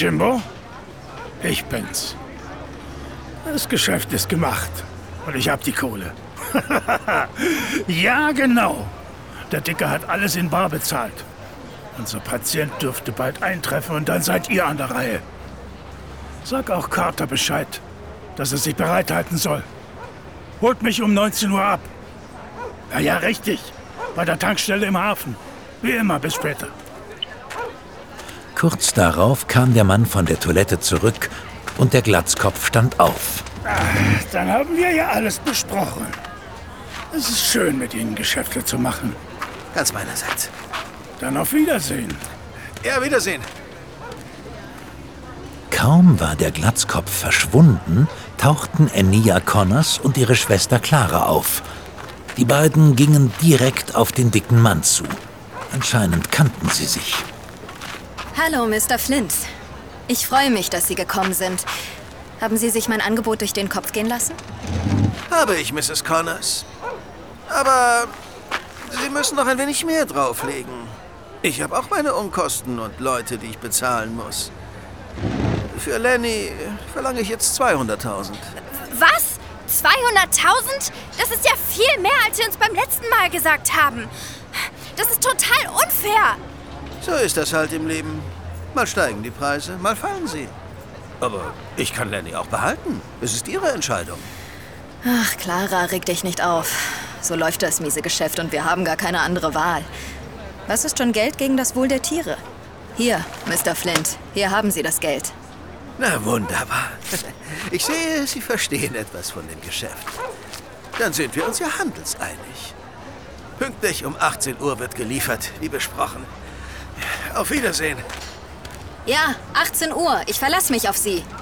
Jimbo? Ich bin's. Das Geschäft ist gemacht. Und ich hab die Kohle. Ja, genau. Der Dicke hat alles in bar bezahlt. Unser Patient dürfte bald eintreffen und dann seid ihr an der Reihe. Sag auch Carter Bescheid, dass er sich bereithalten soll. Holt mich um 19 Uhr ab. Ja, richtig. Bei der Tankstelle im Hafen. Wie immer, bis später. Kurz darauf kam der Mann von der Toilette zurück und der Glatzkopf stand auf. Dann haben wir ja alles besprochen. Es ist schön, mit Ihnen Geschäfte zu machen. Ganz meinerseits. Dann auf Wiedersehen. Ja, Wiedersehen. Kaum war der Glatzkopf verschwunden, tauchten Enia Connors und ihre Schwester Clara auf. Die beiden gingen direkt auf den dicken Mann zu. Anscheinend kannten sie sich. Hallo, Mr. Flint. Ich freue mich, dass Sie gekommen sind. Haben Sie sich mein Angebot durch den Kopf gehen lassen? Habe ich, Mrs. Connors. Aber Sie müssen noch ein wenig mehr drauflegen. Ich habe auch meine Unkosten und Leute, die ich bezahlen muss. Für Lenny verlange ich jetzt 200.000. Was? 200.000? Das ist ja viel mehr, als Sie uns beim letzten Mal gesagt haben. Das ist total unfair. So ist das halt im Leben. Mal steigen die Preise, mal fallen sie. Aber ich kann Lenny auch behalten. Es ist Ihre Entscheidung. Ach, Clara, reg dich nicht auf. So läuft das miese Geschäft und wir haben gar keine andere Wahl. Was ist schon Geld gegen das Wohl der Tiere? Hier, Mr. Flint, hier haben Sie das Geld. Na wunderbar. Ich sehe, Sie verstehen etwas von dem Geschäft. Dann sind wir uns ja handelseinig. Pünktlich um 18 Uhr wird geliefert, wie besprochen. Auf Wiedersehen. Ja, 18 Uhr. Ich verlasse mich auf Sie.